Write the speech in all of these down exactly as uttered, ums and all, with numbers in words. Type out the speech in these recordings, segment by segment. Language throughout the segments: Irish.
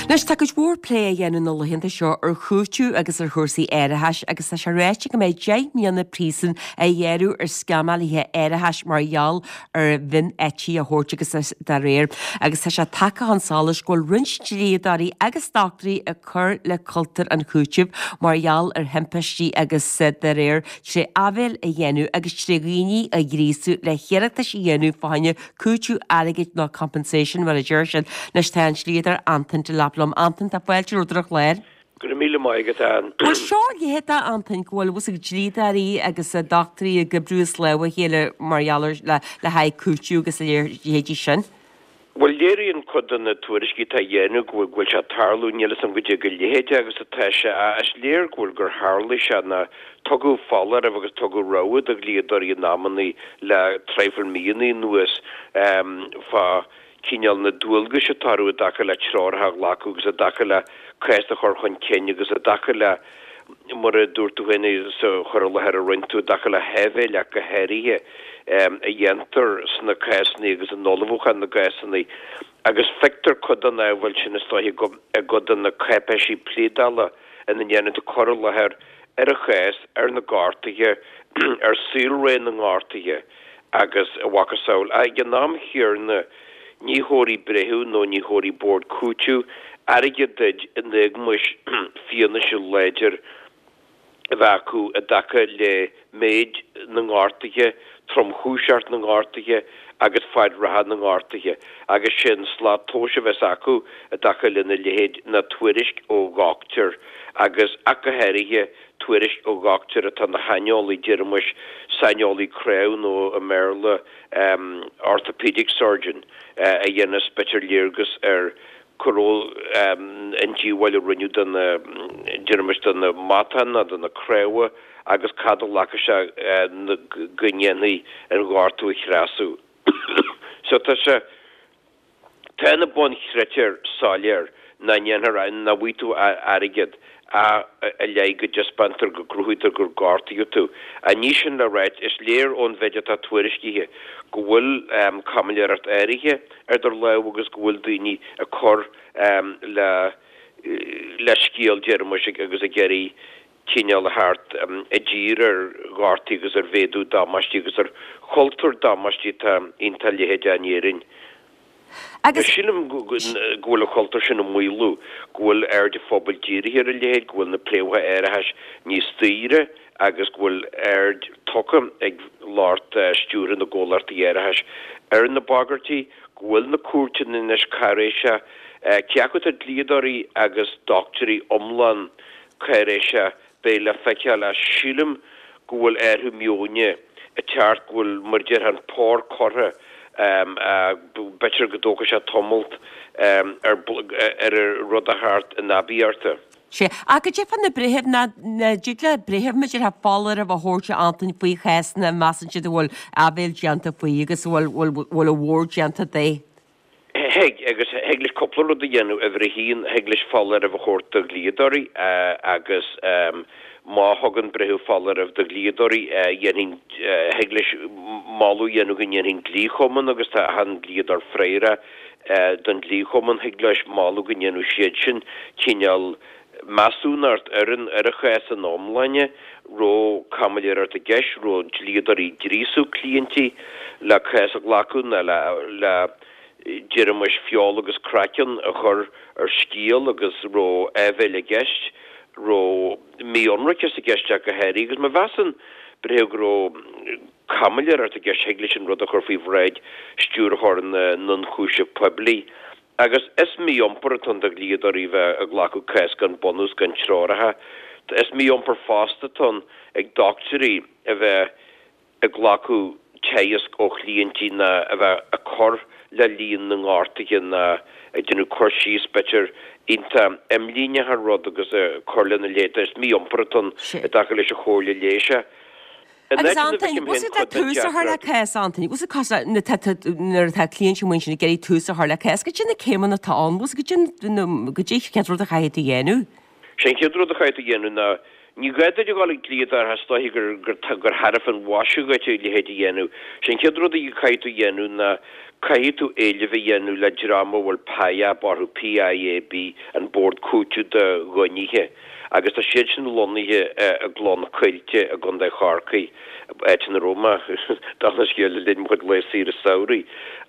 Nes take bhór lé a dhéanú na lehinnta seo ar chuúú agus ar chusaí éiretheis agus tá se réite go méid déith míonna prísan a dhéirú ar scamalíthe éiretheis margheall ar bhin etí a thuirt agus de réir. Agus tá se take an sálas ghfuil rinstríadarí agus doctorí a chur le cultar an chútúb margheall ar hempistí agus de réir sé ahfuil a dhéanú agus tríghine a grísú le chéireachta sí dhéanú fáinne cútú airigid ná compensation mar a dúir sin nes tá slíadar antan til laplum antan tá bhfuil údrach léir. Gur míle maigad an. Well seo héta antan ghfuil was drídarí agus a doctorí a go brús le chéile margheallar le le haid cútú agus héidir sin. Well léiríonn chudan na tuairiscí tá dhéanú ghfuil se tarlú nílas an goide go léhéide agus atá se as léir ghfuil gur hála se na tugu fallar agus tugu roid a líadarí námannaí le treifar míonaí nuas fá cíneal na dúilga se tarú a dacha le trátha lácu agus a dacha le creista chur chun céine agus a dacha le mar a dúirtuhaine sa chur le ar a roiintú dacha le hefé le go heirithe a dhéantar sna creisnaí agus an nólamhúchan na creisnaí agus fectar chudan na bhfuil sin istáithí a godan na crepeisí plídala in na dhéanana chur lethir ar a chéis ar na gáirtaige ar sílré na gáirtaige agus a bhacasáil a gnáam hir na níhórí brethú nó níhórí bord cútú aige deid in ag muis fianna se léidir a bhacu a dacha le méid na gáirtaige trom chúseart na gáirtaige agus fáid rathad na gáirtaige agus sin slá tóise bheits acu a dacha le na léhéid na tuairisc ó gáachtar agus acahéirithe tuairisc ó gáachtar atá na haineolaí dearmuis saineolaí creann ó a merle um, orthopedic surgeon uh, a dhéana spetar léargus ar choróil um, an ddíhhaile rinneú den na dearmuis den na matan a den na crewa agus cadal lacha se uh, na gnéanaí ar gáirtú chreasú. So tá se tána bon chreitear sáléir na dhéanaar na bhuiú airigid a a leige just bantar go grúitar gur gáirtaí tú. A ní sin le réit is léir ón veidetá tuairiscíthe go bhfuil um, camiléir art éirithe ar dar le agus go bhfuil daoine a chur um, le le scíal dearmuis agus a geirí cíneal a hart um, a ddír ar gáirtaí agus ar bhéadú dámastí agus ar chultúr dámastí tá inta léhéide anéirin. Agus sinnim ghfuil a chultar sin muilú ghfuil air de fphobal díri hir a léhéid ghfuil na pléha éiretheis níos tíre agus ghfuil air tucham ag láirt uh, stúran na ggólairta éiretheis ar na bagartí ghfuil na cuairtean inis caréise uh, ceacut a líadarí agus doctorí omlan caréise bé le feice le sílim ghfuil airthú mióne a teart ghfuil mar dear an pór cortha Um, uh, better godóga se tomult um, ar, ar rud a hart a nabíarta. sé a go dé fan na brehef na díle brehef me ha fallar a bh hórte antain faoi ches na massan si bhfuil a bhéil deanta faoi agus bhfuil a bhór deanta dé. Heig agus heglis copplar a dhéanú a bhrí hín heglis fallar a bh chóirta glíadarí uh, agus um, má hagan brehu fallar af de glíadarí uh, dhéanning uh, heglis máú dhéanú gan dhéanning glíchoman agus tá han glíadar fréire uh, den glíchoman heglis máú gan dhéanú siad sin cíneal masúnart ar an ar a chés an omlaine ro camiléir ar a geis ro glíadarí drísú clienti le chés a glacún le le Jeremus fiol agus kraken a chur ar scíal agus ro éhile geist ro mí onrachas a geiste a heirí agus me wasan bre ro camiléir ar a geist heglichen rud a chur fih réid stúrthir an nun chúise publi agus is mí ompar an a líad a rive a glacu cés gan bonus gan trárathe is mí ompar fastaton ag doctorí a bheith a glacu teisk ó chlientí na a bheith a chor le líon na gáirtaige na ag denú chuirsí spetir inta emlíne har rud agus a chorlan na léta is mí omparaton a dacha leis a chóirle léise. Agus Anthony, was it that túsa har le cés, Anthony? Was it cos na tá clientí muin sin geirí túsa har le cés? Go sin na céman na táin, was go sin go dé cead rud a chaid a dhéanú? Sin cead rud a chaid a dhéanú na ní gaiad a gáil líadar hastáí gur gur gur haraf an wasú gaite le héad a dhéanú. Sin cead rud a chaid a dhéanú na Caiú éile bhí dhéanú le drama bhfuil paiab orthú P I A B an bord cúte de gonithe agus tá siad sin lonithe a glán chuilte a gan de charcaí éit na Roma dána scéile linn chud le sí a saoí.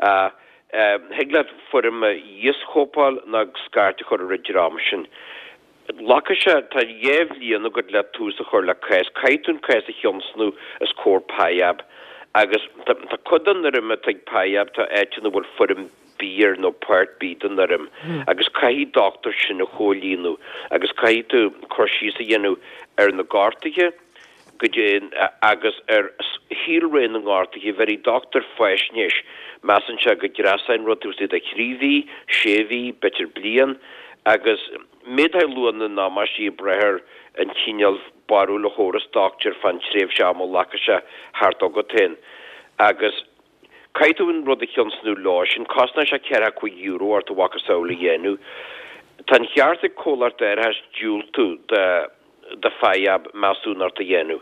Heglad fum dhéoschópáil na scairte chu a drama sin. Lacha se tá dhéhlíon a go le túsa chuir le cais caiún cais a thionsnú as cór paiab. agus tá codan arm a teag paiab tá éitina bhfuil fum bír nó páirt bídan arm agus caihí doctor sin na cholínú agus caihí tú chuirsí a dhéanú ar na gátaige go dé agus ar híalréin na gátaige verí doctor feisnéis measan se go grasáin rotúsí a chríhí séhí betir blian agus médha luan na námasí brethir an cíneal barú le hóras doctor fan tréh se am lacha se hart agotéin agus caiitúin rud a chionsnú lá sin cosna se ceara chu euro ar a wacha saola dhéennn tan cheart a cólar ir has dúil tú de de faiab meúnar a dhéennn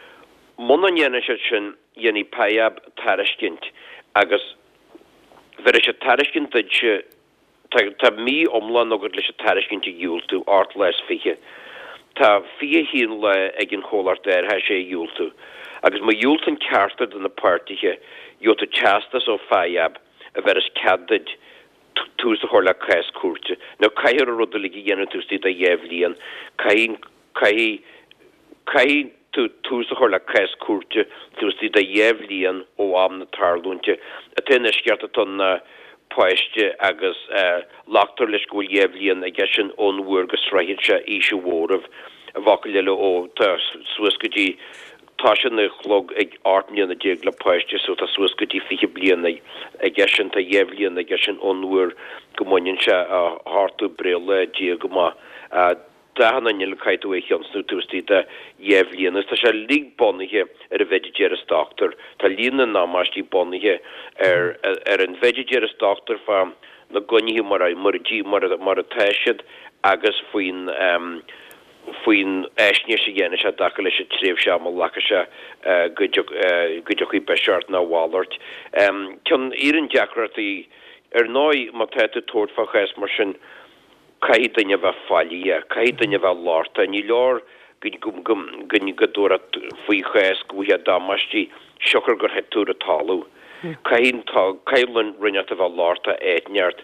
Mon an dhéenne se sin dhéanaí paiab tariscint agus ver se tariscint se tá mí omlan agad leis a tariscint a dúil tú art leis fiche Tá fi hín le ag an chólar ir he sé dúilú agus ma dúiltan ceartad in na páirtiche jota chastas ó faiab a ver is cadid tús a chóla cais cuate nó caiir a rudaligi dhéanana tústí a dhéhlíon cai cai cai tú tús a chóla cais cuate tústí a dhéhlíon ó am na tarlúnte a téna sceart a ton na poiste agus látar leis go dhéhlíon a gcesin ónhuair go sráid se íse mhórah a bhaca leile ó tá suascadí tá sin na chlog ag artníon na déag le poiste so tá suascadí fiche bliana a gcesin a dhéhlíon a gcesin ónhuair go maiinn se a háú breile dé go má dahanana le caiitú é cheansnú tústí de dhéhlíon tá se lí bonithe ar a vedigéras doctor tá lína námastí bonithe ar ar an vedigéras doctor fa na gonihí mar martí mar mar a teisiid agus faoin um, faoin eisne sé dhéana se da lei se tréh se am lacha se goideachí beart na Wallart. Cean ían deacratí ar náid má teite tóirfa chais mar sin cai daine bheith fallí cai daine bheith láta ní leor gum gum gunni godóra faoi chais gohe damastí seochar gur het túra talú. Cain tá cailan rinne a bheith láta éitneart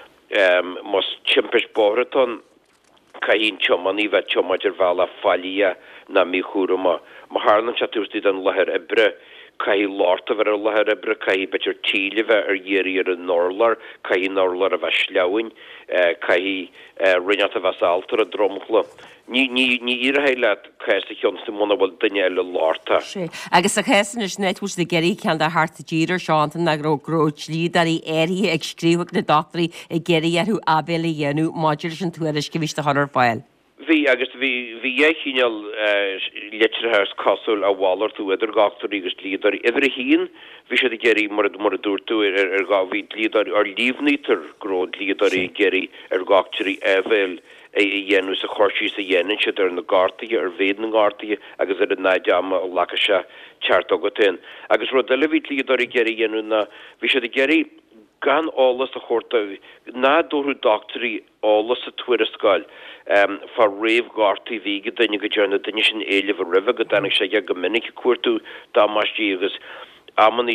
mas timpis bóraton caihín chomaní bheith chomaidir bhela fallí na mí chuúrama má hálan se tústí an lethir ibre caihí láta bhar a lethir ibre caihí betir tíle bheith ar dhéirí ar an nólar caihí nólar a bheith sleáin caihí rinne a bheith altar a dromchla. Ní ní ní iheile chéiste cheansta mna bhfuil duine eile láta. Agus a chéan is netús de geirí cean a hartta díidir seánta na grógróid lí darí éirí ag scríomh na doctorí i geirí arú abéla dhéanú maidir sin tuairis go bhíiste thar fáil. Bhí agus bhí bhí éichineal letrethas cosúil a bhálar tú idir gachtarí agus líadarí idir híon bhí sé geirí mar mar a dúirtú ar gá bhí líadarí ar líomhnítar gród líadarí geirí ar gachtarí éhil é dhéanú a choirsí a dhéanaan se ar na gátaige ar bhéad na gátaige agus ar a náideama ó lacha se teart agatain. Agus ru deile bhí líadarí geirí dhéanú na bhí sé geirí gan álas a chóirta ná dóú doctorí álas a tuairistáil fá réomh gátaí bhí go daine go dearna daine sin éileh a rih go danig sé go minic cuairtú dámastí agus amman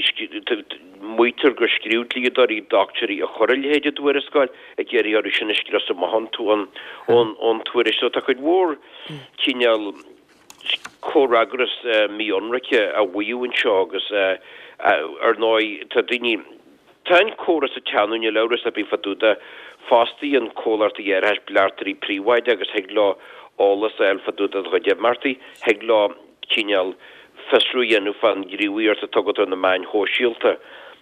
muitar gur scríútlíadarí doctorí a choirléide tuairistáil a géirí ar sin iscras a mahanú an ón tuairis so tá chuid mór cíneal córagras míionraice a bhuiúin seo agus ar náid tá daine Táin córas a teanúne leras a bí faúda fástaí an cóart a dhéir heis bleartarí príomhaide agus heag lá álas a faúda a chuide martaí heag lá cíneal fesrúhéanú fan gríúíart a tugad an na main hóisiíalta.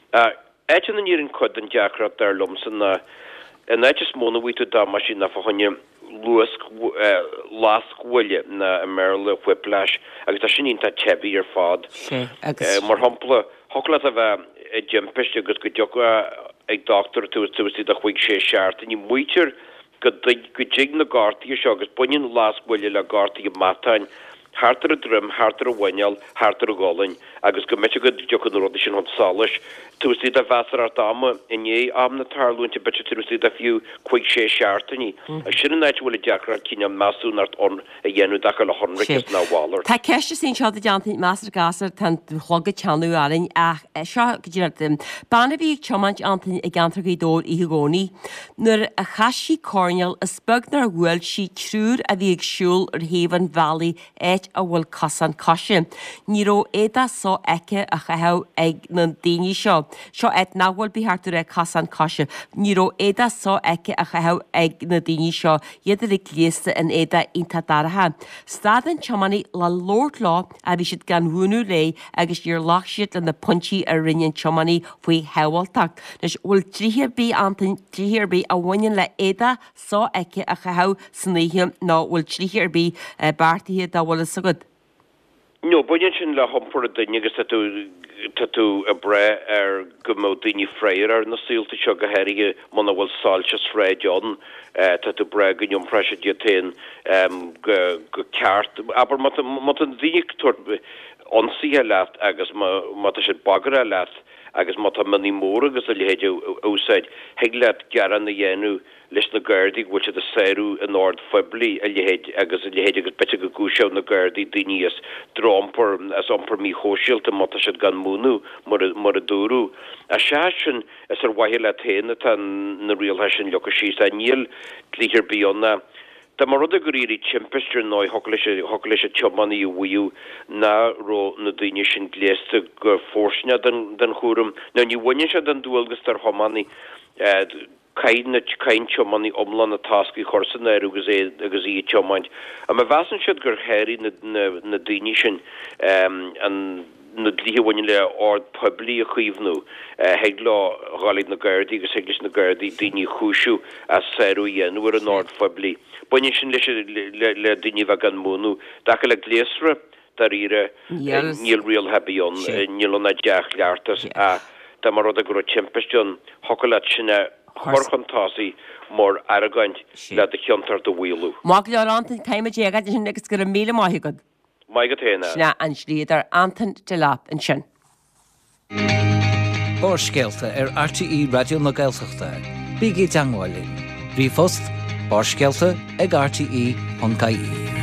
Éitin an íann chud an deacrat ar lomsan na an éitis móna bhíú dámas sin na fahanne luas láshuiile na Merle whiplash agus tá sin ínta tebí ar fád mar hapla hola a bheith jimpist agus go deocha ag doctor tú túí a chuig sé seart ní muitir go go dig na gátaí seo agus buinn láshuiile le gátaí matain hartar a drum, hartar a bhainal, hartar a gálainn, agus go meite go deocha na rudi sin hon sális, túsí a bheasar ar dáma in é am na tarlúinte bete túsí a fiú chuig sé seaartaní. A sin náid bhfuil deachra cíine masúnart on a dhéanú dacha le honricus na bhálar. Tá ceiste sin seo a deanta meastar gasar tan chlogad teanú arin ach seo go dtíir banna bhí chomaint antain i gantar go dóir i gcónaí, nuair a chaisí córneal a spugnar bhfuil si trúr a bhí ag siúil ar Haven Valley éit a bhfuil casan caiise. Ní ró éda só eice a chatheh ag na daoine seo. Seo éit náhfuil bíthart ar casan caiise. Ní ró éda só eice a chatheh ag na daoine seo iadidir ag léasta in éda ionta daratha. Stadan chomannaí le Lord lá a bhí siad gan bhúnú ré agus dtíor lach siad le na puntí a rinnean chomannaí faoi heabhailteach. Nes bhfuil tríhir bí antain tríhir bí a bhainean le éda só eice a chatheh sníhiam ná bhfuil tríhir bí bartaí dá bhfuil sagad. No, buin sin le hompur a daine agus tú a bre ar go mó daoine fréir ar na síalta seo go heirige mana bhfuil sáilte sréideán tá tú bre go jompreise diatéin go ceart aber mat an daine tuair onsíthe leat agus mat sé bagara leat agus mat maní mór agus a léhéide úsáid heag leat gearan na dhéanú leis na Gardaí bhil se a séú an áard febli a léhéid agus a léhéide agus bete go gúsew na Gardaí daoine drámpur as ampur mí hóisiilta mata se gan múnú mar a dúrú. A se sin is ar wahi le téna tan na rialhe sin lecha sí a níl líhir bíonna. Tá mar rud a go ríí timpiste ná holis a chomannaí bhuiú ná ró na daine sin gléasta go fórsne den chóm, na ní bhaine se den dúilgus tar thomannaí Caidna cain chomannaí omlan na tascaí chorsan ar agus é agus í chomaint. A ma bheasan siad gur chéirí na daine sin an na dlíhhaine le ard publi a chuomhnú heag lá gáid na Gardaí agus heaglis na Gardaí daoine chúisiú a séú dhéanúar an ard publi. Buine sin leis le daine bheith gan múnú dacha le gléasra dar ire níl rial hebíon níl na deach leartas a tá mar rud a gur timpistún hocaile sinna chorchantásaí mór aragaint le a cheantar do bhílú. Má le antain caiime déagad sin agus gur an míle maithigad. Mai go téna. Sna an slíadar Anton de Lap an sin. Bárscéalta ar R T E Radio na Gaeltachta. Bígí Dangwálin. Rí fust, bárscéalta ag R T E an Caí.